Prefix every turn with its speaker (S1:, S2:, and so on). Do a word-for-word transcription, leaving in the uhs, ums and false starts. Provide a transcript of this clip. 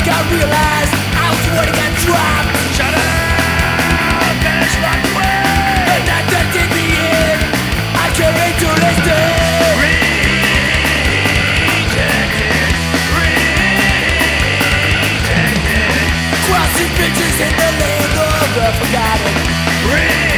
S1: I realized I was the one that got dropped.
S2: Shut up, finish locked away.
S1: And I think in the end I came into this day.
S2: Rejected, rejected,
S1: Crossing bridges in the land of the forgotten.
S2: rejected.